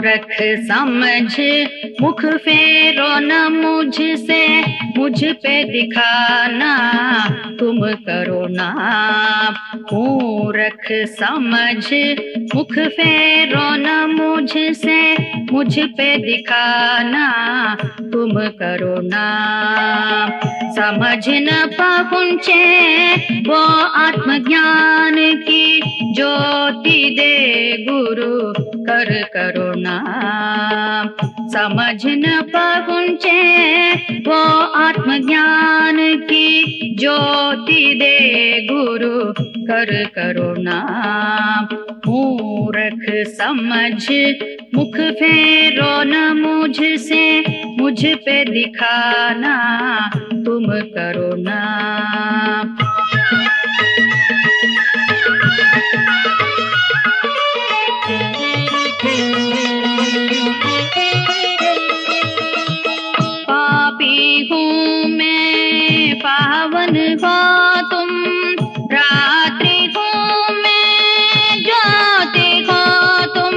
मूर्ख समझ मुख फेरो न मुझसे, मुझ पे दिखाना तुम करो ना। मूर्ख समझ मुख फेरो न मुझसे, मुझ पे दिखाना तुम करो ना। समझ न पहुँचे वो आत्मज्ञान की ज्योति दे गुरु कर करो ना। समझ न पहुँचे वो आत्मज्ञान की ज्योति दे गुरु कर करो ना। मूर्ख समझ मुख फेरो न मुझसे, मुझ पे दिखाना तुम करो ना। पापी हूँ मैं पावन हो तुम, रात्रि हूँ मैं ज्योति हो तुम।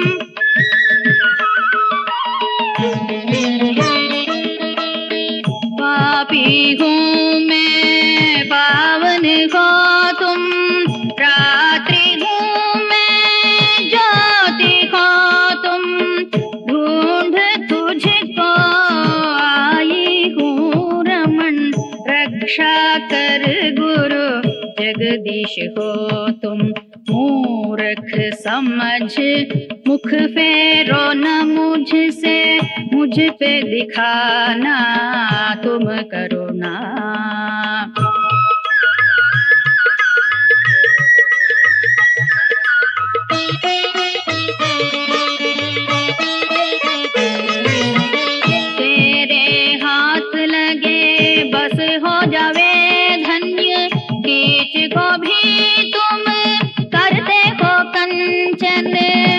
पापी हूँ मैं पावन हो तुम, रात्रि हूँ मैं ज्योति हो तुम। ढूंढ तुझको आई हूँ रमन, रक्षा कर गुरु जगदीश हो तुम। मूर्ख समझ मुख फेरो न मुझसे, मुझ पे दिखाना तुम करो ना। तेरे हाथ लगे बस हो जावे धन्य, कीच को भी तुम करते हो कंचन।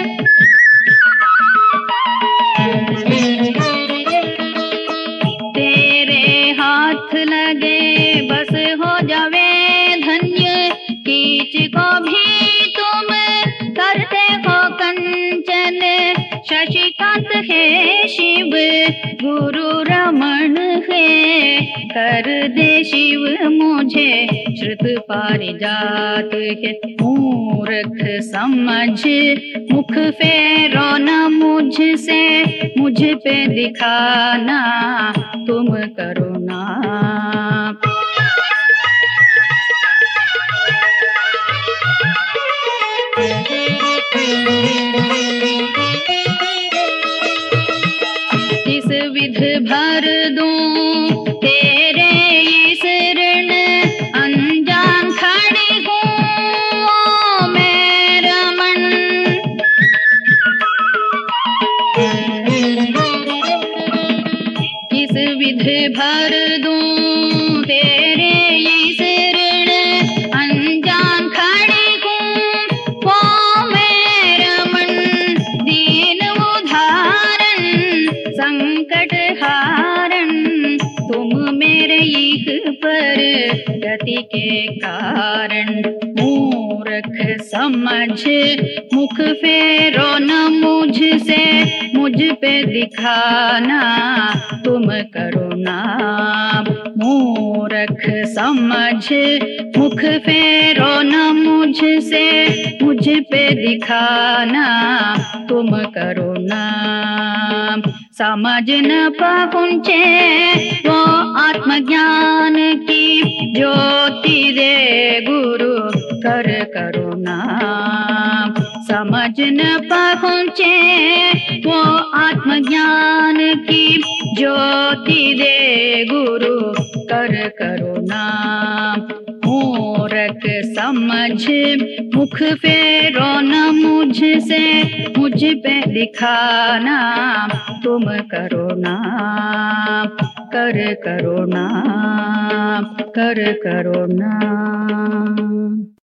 तेरे हाथ लगे बस हो जावे धन्य, कीच को भी तुम करते हो कंचन। शशिकांत है शिव गुरु रमण है, कर दे शिव मुझे श्रुत पारिजात है। मूर्ख समझ मुख फेरो न मुझसे, मुझ पे दिखाना तुम करो ना। इस विध भर दूं तेरे इस ऋण, अनजान खड़ी हूँ ओ मैं रमन। इस विध भर दूं तेरे इस ऋण, अनजान खड़ी हूँ ओ मैं रमन। दीन उदाहरण संकट हारण, तुम मेरे इह पर गति के कारण। मूर्ख समझ मुख फेरो न मुझसे, मुझ पे दिखाना तुम करो ना। मूर्ख समझ मुख फेरो न मुझसे, मुझ पे दिखाना तुम करो ना। समझ न पहुँचे वो आत्मज्ञान की ज्योति दे गुरु कर करो ना। समझ न पहुँचे वो आत्मज्ञान की ज्योति दे गुरु कर करो ना। मूर्ख समझ मुख फेरो न मुझसे, मुझ पे दिखाना तुम करो ना। कर करो ना, कर करो ना।